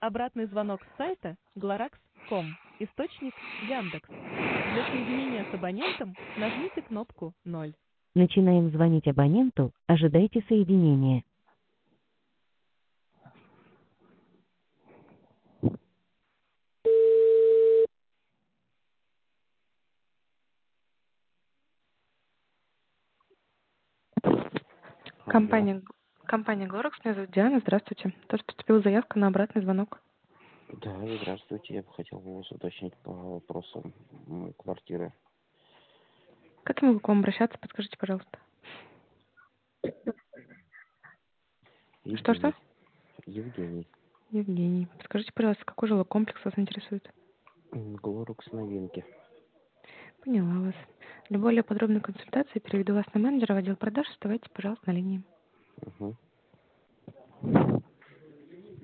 Обратный звонок с сайта glorax.com. Источник Яндекс. Для соединения с абонентом нажмите кнопку 0. Начинаем звонить абоненту. Ожидайте соединения. Алло. Компания Glorax, меня зовут Диана, здравствуйте. Тоже поступила заявка на обратный звонок. Да, здравствуйте. Я бы хотел у вас уточнить по вопросам квартиры. Как я могу к вам обращаться, подскажите, пожалуйста. Что-что? Евгений. Евгений. Евгений. Подскажите, пожалуйста, какой жилой комплекс вас интересует? Глорукс новинки. Поняла вас. Для более подробной консультации переведу вас на менеджера в отдел продаж. Оставайтесь, пожалуйста, на линии. Угу.